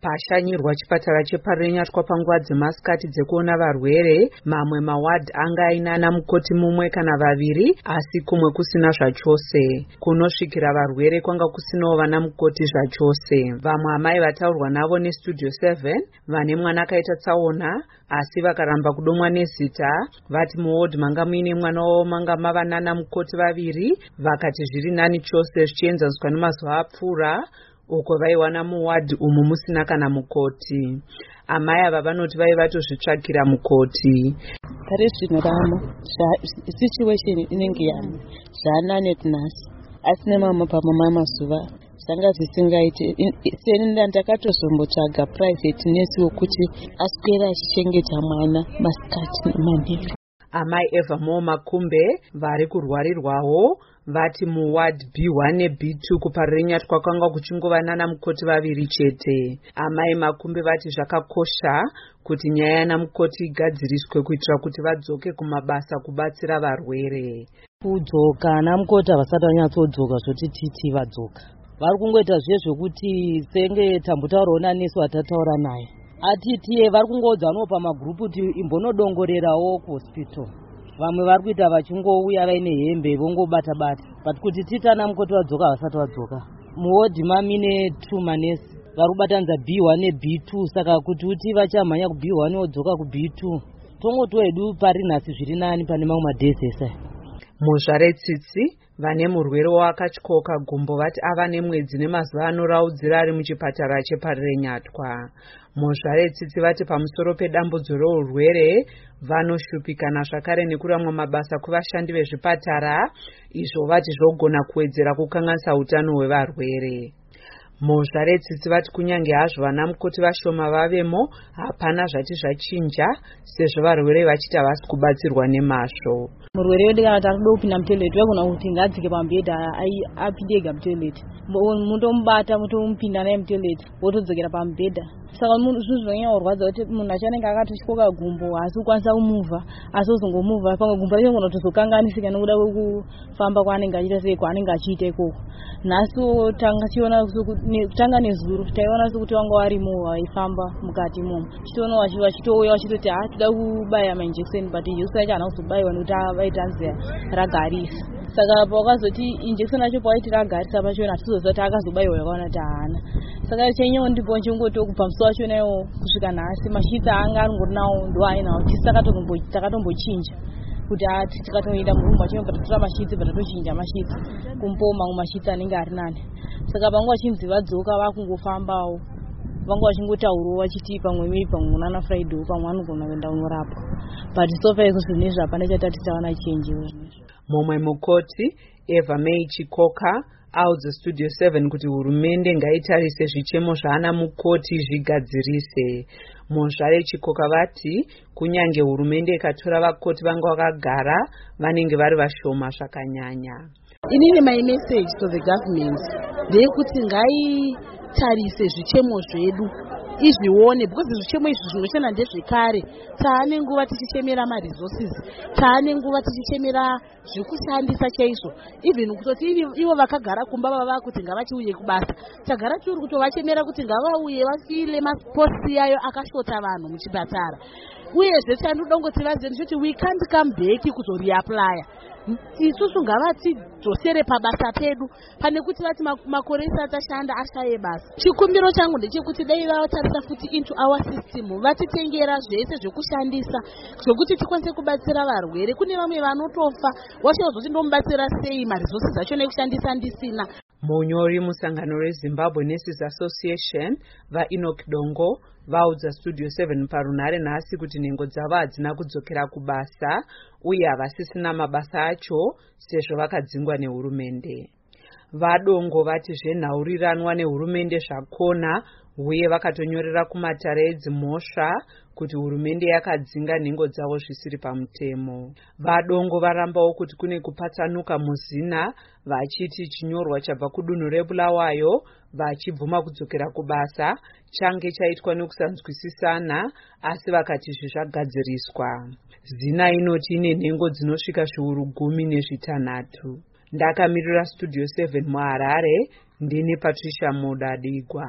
Pashanyirwa chipatara cheparenyatwa panguva dzemasikati dzekuona varwere, mamwe mawadhi anga ainana mukoti mumwe kana vaviri, asi kumwe kusina zvachose. Kunosvikira varwere kwanga kusinawo vana mukoti zvachose. Vamwe amai vataurwa navo neStudio 7 vane mwana akaita tsaona asi vakaramba kudomwa nezita, vati muwodhi manga muine mwana wavo manga mava nana mukoti vaviri, vakati zviri nani chose zvichienzaniswa nemazuva apfuura uko vaiwana muwadhi umu musina kana mukoti. Amai ava vanoti vaivatozvitsvakira mukoti. Pari zvino ramo situation inenge yani zvanane tinasi asi nemama pamama mazuva zvanga zvisingaite. Seni ndakatozombotsvaga private nesi wokuti aswera achichengeta mwana masikati nemanheru. Amai Eva Mo Makumbe vari kurwarirwawo vati muward B1 neB2 kuparenyatwa kwanga kuchingova nana mukoti vaviri chete. Amai Makumbe vati zvakakosha kuti nyaya yana mukoti igadziriswe kuitira kuti vadzoke kumabasa kubatsira varwere. Kudzoka ana mukoti havasati vanyatsodzoka zvoti titi vadzoka. Vari kungoita zvezvokuti senge tambutaurawo nesu watataura naye. Atitiye vari kungodzanawo pamagrupu kuti imbonodongorerawo kuhospital. Vamwe vari kuita vachingouya vaine hembe vongobata-bata. But kuti titana mukoti vadzoka havasati vadzoka. Muwodhi mamine 2 manesi vari kubatanidza B1 neB2, saka kuti uti vachamhanya kuB1 vodzoka kuB2 tongotiwo hedu pari nhasi zviri nani pane mamwe madhezi esa. Muzvaretsitsi vane murwere wakatyoka gumbo vati ava nemwedzi nemazuva anoraudzira ari muchipatara cheparenyatwa. Muzvaretsitsi vati pamusoro pedambudzo reurwere vanoshupikana zvakare nekuramwa mabasa kuvashandi vezvipatara, izvo vati zvogona kuwedzera kukanganisa utano hwevarwere. Muzvaretsitsi vati kunyange hazvo vana mukoti vashoma vavemo, hapana zvati zvachinja sezvo varwere vachiti havasi kubatsirwa nemazvo. Murwere wedu kana takuda kupinda mutoilet wagona kuti ngadzike pamubhedha apinde ega mutoilet, mutomubata mutomupinda naye mutoilet wotodzokera pamubhedha. Saka zvinhu zvinonyanya kurwadza kuti munhu achanenge akatotyoka gumbo haasi kukwanisa kumuvha, asi uzongomuvha pamwe gumbo racho gona kutozokanganisika nekuda kwekufamba kwaanenge achiita sei kwaanenge achiita ikoko. Nhasi tanga nezuro taiona sekuti wanga warimo waifamba mukati imomo, chitoona vachitouya vachitoti toda kubaya mainjekiseni, but injekiseni yacho haana kuzobayiwa nekuti vaitanzi ragarisa. Saka pakazoti injekiseni yacho pawaiti ragarisa pachona hatizoziva kuti akazobayiwa yakaona kuti haana. Saka chenyewo ndipo chingoti kubva musi wachona iwo kusvika nhasi mashitsi anga aringori nawo ndo ainawo. Tisi takatombochinja kuti tikatoenda murumba chimwe patatora mashitsi patatochinja mashitsi kumpo mamwe mashitsi anenge ari nani. Saka pangu vachinzi vadzoka vakungofambawo vanga vachingotaurawo vachiti pamwe mei pamwe unana Friday pamwe anogona kuenda unorapwa, but so far isusu zvinezvi hapana chatati taona chenjewo zvinezvi. Mumwe mukoti Eva May Chikoka audza Studio 7 kuti hurumende ngaitarise zvichemo zvaana mukoti zvigadzirise. Muzvare Chikoka vati kunyange hurumende ikatora vakoti vanga vakagara vanenge vari vashoma zvakanyanya. Inini my message to the government ndeyekuti ngaitarise zvichemo zvedu izvione, because zvichemo izvi zvinoshanda ndezvekare. Taane nguva tichichemera maresources, taane nguva tichichemera zvekushandisa chaizvo, even kutoti ivo vakagara kumba vava kuti ngavachiuye kubasa, tagara tiri kutovachemera kuti ngavauye vafile maposti yayo akashota vanhu muchipatara. Uyezve tandodongoti vazive kuti we can't come back kuzoreapply. Isusu ngavatidzosere pabasa pedu pane kuti vati makore atashanda ashaye basa. Chikumbiro changu ndechekuti dai vavatarisa futi into our system, vatitengera zvese zvekushandisa zvokuti tikwanise kubatsira varwere. Kune vamwe vanotofa wachazoti ndomubatsira sei maresources acho nekushandisa ndisina. Munyori musangano reZimbabwe Nurses Association vaEnoch Dongo vaudza Studio 7 parunhare nhasi kuti nhengo dzavo hadzina kudzokera kubasa uye havasisina mabasa acho sezvo vakadzingwa nehurumende. Vadongo vati zvenhauriranwa nehurumende zvakona uye vakatonyorera kumatare edzimhosva kuti hurumende yakadzinga nhengo dzavo zvisiri pamutemo. Vadongo varambawo kuti kune kupatsanuka muzina vachiti chinyorwa chabva kudunhu reBulawayo vachibvuma kudzokera kubasa change chaitwa nekusanzwisisana, asi vakati zvagadziriswa. Zina inoti ine nhengo dzinosvika zviuru 16. Ndakamirira Studio 7 muHarare ndini Patricia Modadigwa.